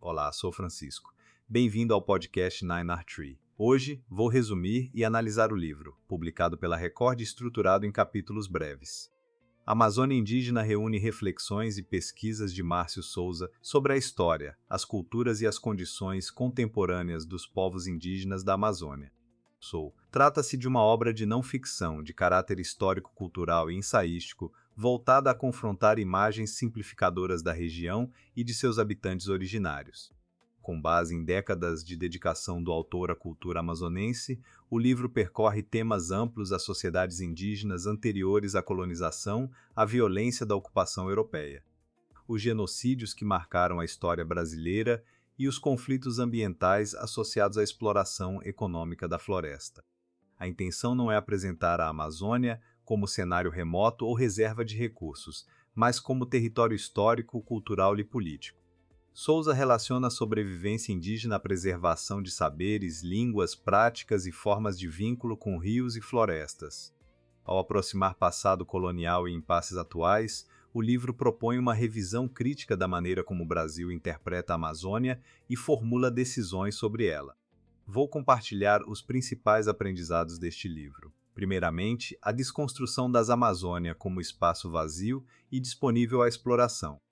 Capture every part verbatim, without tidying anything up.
Olá, sou Francisco. Bem-vindo ao podcast Nine R Tree. Hoje vou resumir e analisar o livro, publicado pela Record e estruturado em capítulos breves. A Amazônia Indígena reúne reflexões e pesquisas de Márcio Souza sobre a história, as culturas e as condições contemporâneas dos povos indígenas da Amazônia. Sou. Trata-se de uma obra de não-ficção, de caráter histórico-cultural e ensaístico, voltada a confrontar imagens simplificadoras da região e de seus habitantes originários. Com base em décadas de dedicação do autor à cultura amazonense, o livro percorre temas amplos às sociedades indígenas anteriores à colonização, à violência da ocupação europeia, os genocídios que marcaram a história brasileira e os conflitos ambientais associados à exploração econômica da floresta. A intenção não é apresentar a Amazônia como cenário remoto ou reserva de recursos, mas como território histórico, cultural e político. Souza relaciona a sobrevivência indígena à preservação de saberes, línguas, práticas e formas de vínculo com rios e florestas. Ao aproximar passado colonial e impasses atuais, o livro propõe uma revisão crítica da maneira como o Brasil interpreta a Amazônia e formula decisões sobre ela. Vou compartilhar os principais aprendizados deste livro. Primeiramente, a desconstrução das Amazônia como espaço vazio e disponível à exploração.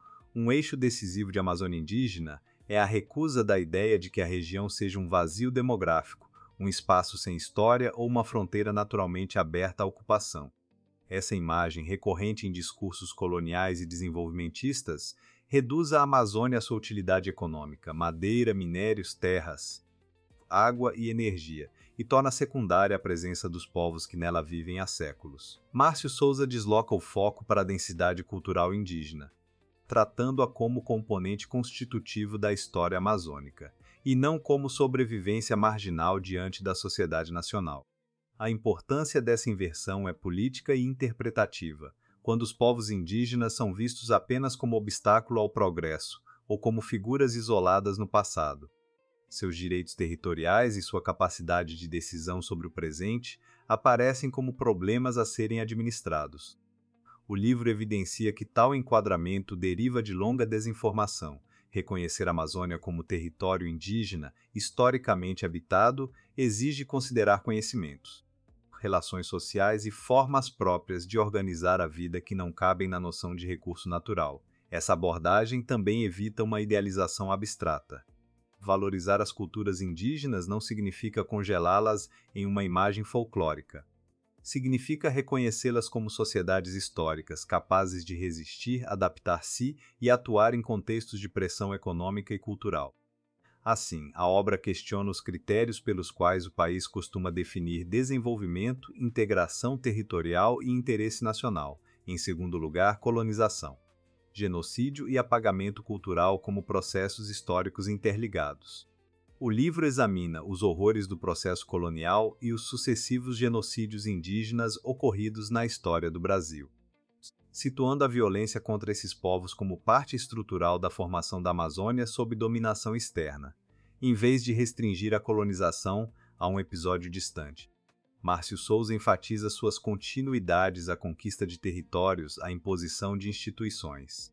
Um eixo decisivo de Amazônia Indígena é a recusa da ideia de que a região seja um vazio demográfico, um espaço sem história ou uma fronteira naturalmente aberta à ocupação. Essa imagem, recorrente em discursos coloniais e desenvolvimentistas, reduz a Amazônia à sua utilidade econômica, madeira, minérios, terras, água e energia, e torna secundária a presença dos povos que nela vivem há séculos. Márcio Souza desloca o foco para a densidade cultural indígena, tratando-a como componente constitutivo da história amazônica, e não como sobrevivência marginal diante da sociedade nacional. A importância dessa inversão é política e interpretativa, quando os povos indígenas são vistos apenas como obstáculo ao progresso ou como figuras isoladas no passado. Seus direitos territoriais e sua capacidade de decisão sobre o presente aparecem como problemas a serem administrados. O livro evidencia que tal enquadramento deriva de longa desinformação. Reconhecer a Amazônia como território indígena, historicamente habitado, exige considerar conhecimentos, relações sociais e formas próprias de organizar a vida que não cabem na noção de recurso natural. Essa abordagem também evita uma idealização abstrata. Valorizar as culturas indígenas não significa congelá-las em uma imagem folclórica. Significa reconhecê-las como sociedades históricas, capazes de resistir, adaptar-se e atuar em contextos de pressão econômica e cultural. Assim, a obra questiona os critérios pelos quais o país costuma definir desenvolvimento, integração territorial e interesse nacional. Em segundo lugar, colonização, genocídio e apagamento cultural como processos históricos interligados. O livro examina os horrores do processo colonial e os sucessivos genocídios indígenas ocorridos na história do Brasil, situando a violência contra esses povos como parte estrutural da formação da Amazônia sob dominação externa, em vez de restringir a colonização a um episódio distante. Márcio Souza enfatiza suas continuidades à conquista de territórios, à imposição de instituições,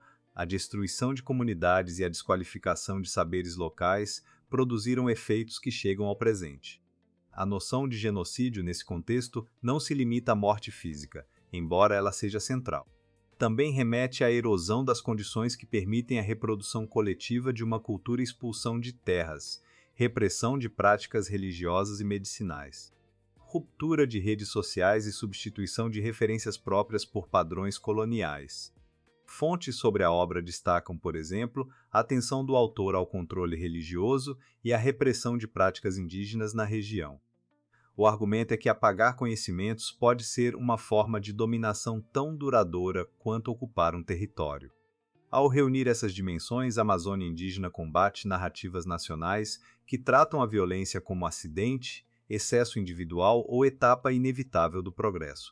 a destruição de comunidades e a desqualificação de saberes locais produziram efeitos que chegam ao presente. A noção de genocídio, nesse contexto, não se limita à morte física, embora ela seja central. Também remete à erosão das condições que permitem a reprodução coletiva de uma cultura e expulsão de terras, repressão de práticas religiosas e medicinais, ruptura de redes sociais e substituição de referências próprias por padrões coloniais. Fontes sobre a obra destacam, por exemplo, a atenção do autor ao controle religioso e à repressão de práticas indígenas na região. O argumento é que apagar conhecimentos pode ser uma forma de dominação tão duradoura quanto ocupar um território. Ao reunir essas dimensões, a Amazônia Indígena combate narrativas nacionais que tratam a violência como acidente, excesso individual ou etapa inevitável do progresso.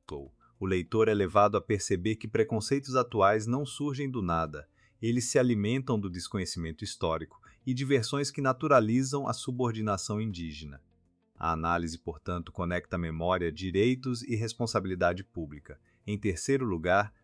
O leitor é levado a perceber que preconceitos atuais não surgem do nada, eles se alimentam do desconhecimento histórico e de versões que naturalizam a subordinação indígena. A análise, portanto, conecta memória, direitos e responsabilidade pública. Em terceiro lugar,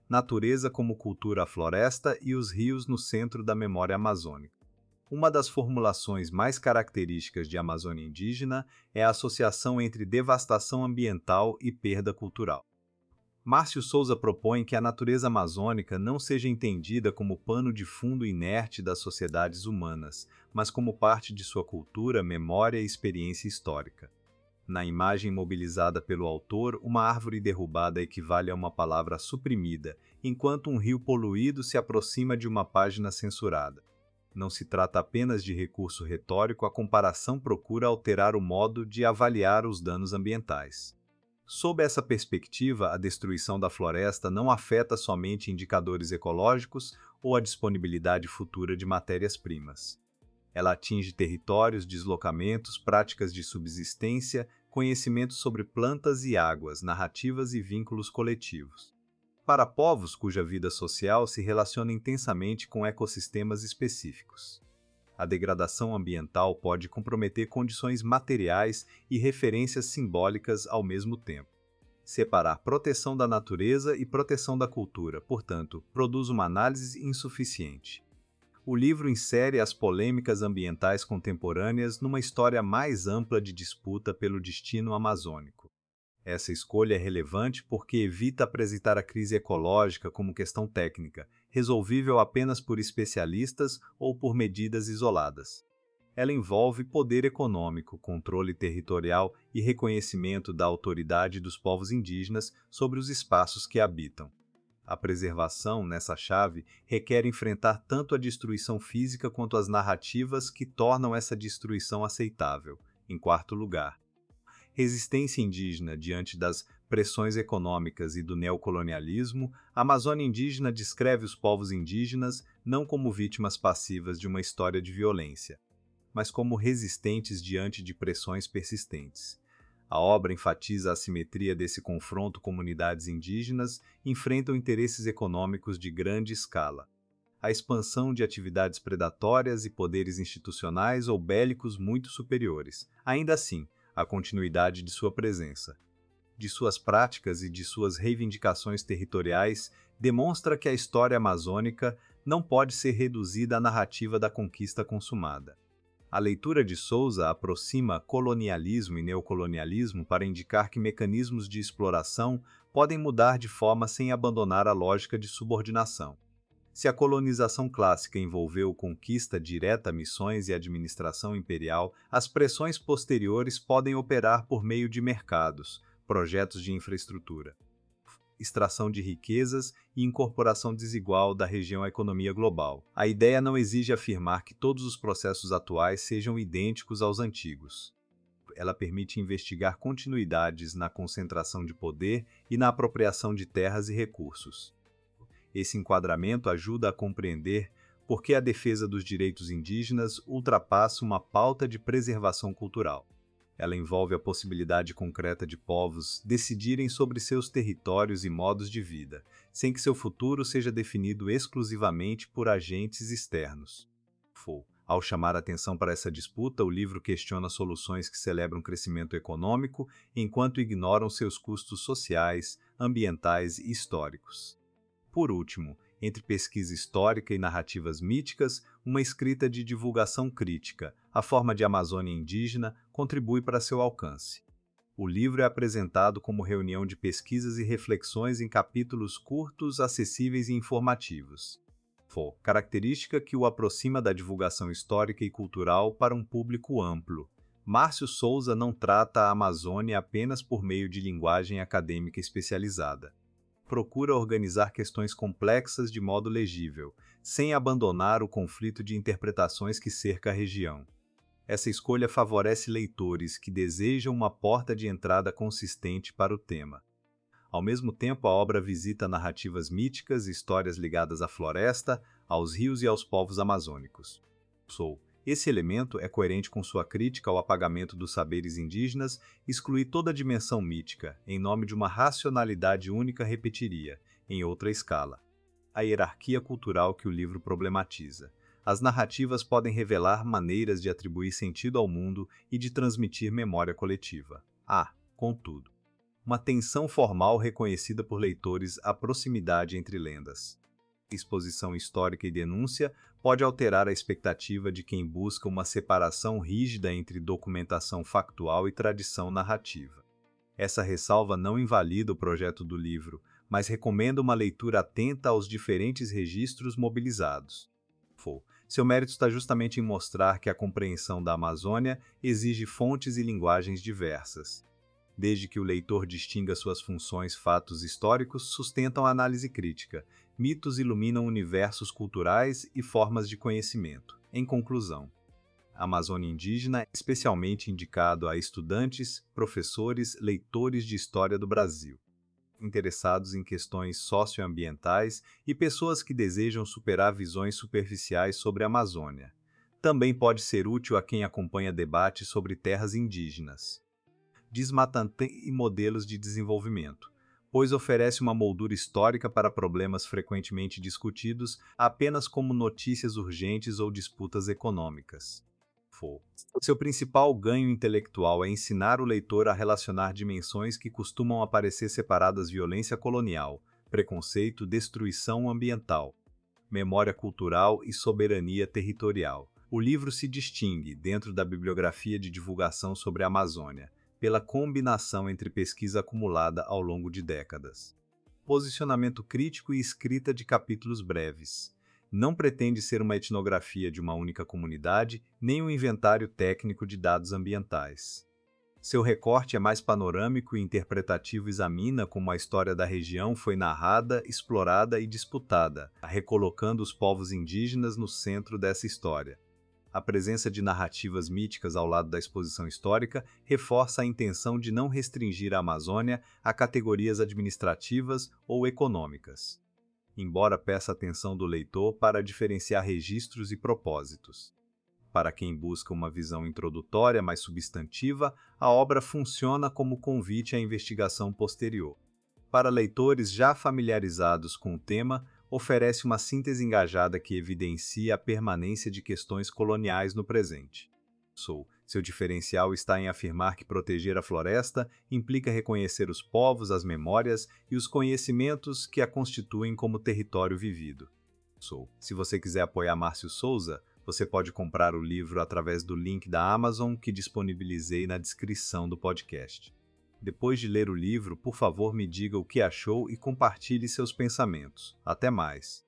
Natureza como cultura à floresta e os rios no centro da memória amazônica. Uma das formulações mais características de Amazônia indígena é a associação entre devastação ambiental e perda cultural. Márcio Souza propõe que a natureza amazônica não seja entendida como pano de fundo inerte das sociedades humanas, mas como parte de sua cultura, memória e experiência histórica. Na imagem mobilizada pelo autor, uma árvore derrubada equivale a uma palavra suprimida, enquanto um rio poluído se aproxima de uma página censurada. Não se trata apenas de recurso retórico, a comparação procura alterar o modo de avaliar os danos ambientais. Sob essa perspectiva, a destruição da floresta não afeta somente indicadores ecológicos ou a disponibilidade futura de matérias-primas. Ela atinge territórios, deslocamentos, práticas de subsistência, conhecimentos sobre plantas e águas, narrativas e vínculos coletivos. Para povos cuja vida social se relaciona intensamente com ecossistemas específicos. A degradação ambiental pode comprometer condições materiais e referências simbólicas ao mesmo tempo. Separar proteção da natureza e proteção da cultura, portanto, produz uma análise insuficiente. O livro insere as polêmicas ambientais contemporâneas numa história mais ampla de disputa pelo destino amazônico. Essa escolha é relevante porque evita apresentar a crise ecológica como questão técnica, resolvível apenas por especialistas ou por medidas isoladas. Ela envolve poder econômico, controle territorial e reconhecimento da autoridade dos povos indígenas sobre os espaços que habitam. A preservação, nessa chave, requer enfrentar tanto a destruição física quanto as narrativas que tornam essa destruição aceitável. Em quarto lugar, resistência indígena diante das pressões econômicas e do neocolonialismo, a Amazônia indígena descreve os povos indígenas não como vítimas passivas de uma história de violência, mas como resistentes diante de pressões persistentes. A obra enfatiza a assimetria desse confronto. Comunidades indígenas enfrentam interesses econômicos de grande escala, a expansão de atividades predatórias e poderes institucionais ou bélicos muito superiores. Ainda assim, a continuidade de sua presença, de suas práticas e de suas reivindicações territoriais demonstra que a história amazônica não pode ser reduzida à narrativa da conquista consumada. A leitura de Souza aproxima colonialismo e neocolonialismo para indicar que mecanismos de exploração podem mudar de forma sem abandonar a lógica de subordinação. Se a colonização clássica envolveu conquista direta, missões e administração imperial, as pressões posteriores podem operar por meio de mercados, projetos de infraestrutura, extração de riquezas e incorporação desigual da região à economia global. A ideia não exige afirmar que todos os processos atuais sejam idênticos aos antigos. Ela permite investigar continuidades na concentração de poder e na apropriação de terras e recursos. Esse enquadramento ajuda a compreender por que a defesa dos direitos indígenas ultrapassa uma pauta de preservação cultural. Ela envolve a possibilidade concreta de povos decidirem sobre seus territórios e modos de vida, sem que seu futuro seja definido exclusivamente por agentes externos. Ao chamar atenção para essa disputa, o livro questiona soluções que celebram crescimento econômico enquanto ignoram seus custos sociais, ambientais e históricos. Por último, entre pesquisa histórica e narrativas míticas, uma escrita de divulgação crítica, a forma de Amazônia indígena, contribui para seu alcance. O livro é apresentado como reunião de pesquisas e reflexões em capítulos curtos, acessíveis e informativos. For, característica que o aproxima da divulgação histórica e cultural para um público amplo. Márcio Souza não trata a Amazônia apenas por meio de linguagem acadêmica especializada. Procura organizar questões complexas de modo legível, sem abandonar o conflito de interpretações que cerca a região. Essa escolha favorece leitores que desejam uma porta de entrada consistente para o tema. Ao mesmo tempo, a obra visita narrativas míticas e histórias ligadas à floresta, aos rios e aos povos amazônicos. Sou. Esse elemento é coerente com sua crítica ao apagamento dos saberes indígenas, excluir toda a dimensão mítica, em nome de uma racionalidade única repetiria, em outra escala. A hierarquia cultural que o livro problematiza. As narrativas podem revelar maneiras de atribuir sentido ao mundo e de transmitir memória coletiva. Há, contudo, uma tensão formal reconhecida por leitores à proximidade entre lendas. Exposição histórica e denúncia pode alterar a expectativa de quem busca uma separação rígida entre documentação factual e tradição narrativa. Essa ressalva não invalida o projeto do livro, mas recomenda uma leitura atenta aos diferentes registros mobilizados. Seu mérito está justamente em mostrar que a compreensão da Amazônia exige fontes e linguagens diversas. Desde que o leitor distinga suas funções, fatos históricos sustentam a análise crítica, mitos iluminam universos culturais e formas de conhecimento. Em conclusão, a Amazônia Indígena é especialmente indicado a estudantes, professores, leitores de história do Brasil, interessados em questões socioambientais e pessoas que desejam superar visões superficiais sobre a Amazônia. Também pode ser útil a quem acompanha debates sobre terras indígenas, desmatamento e modelos de desenvolvimento, pois oferece uma moldura histórica para problemas frequentemente discutidos apenas como notícias urgentes ou disputas econômicas. Seu principal ganho intelectual é ensinar o leitor a relacionar dimensões que costumam aparecer separadas: violência colonial, preconceito, destruição ambiental, memória cultural e soberania territorial. O livro se distingue, dentro da bibliografia de divulgação sobre a Amazônia, pela combinação entre pesquisa acumulada ao longo de décadas, posicionamento crítico e escrita de capítulos breves. Não pretende ser uma etnografia de uma única comunidade, nem um inventário técnico de dados ambientais. Seu recorte é mais panorâmico e interpretativo, examina como a história da região foi narrada, explorada e disputada, recolocando os povos indígenas no centro dessa história. A presença de narrativas míticas ao lado da exposição histórica reforça a intenção de não restringir a Amazônia a categorias administrativas ou econômicas, embora peça atenção do leitor para diferenciar registros e propósitos. Para quem busca uma visão introdutória mais substantiva, a obra funciona como convite à investigação posterior. Para leitores já familiarizados com o tema, oferece uma síntese engajada que evidencia a permanência de questões coloniais no presente. Seu diferencial está em afirmar que proteger a floresta implica reconhecer os povos, as memórias e os conhecimentos que a constituem como território vivido. Se você quiser apoiar Márcio Souza, você pode comprar o livro através do link da Amazon que disponibilizei na descrição do podcast. Depois de ler o livro, por favor, me diga o que achou e compartilhe seus pensamentos. Até mais!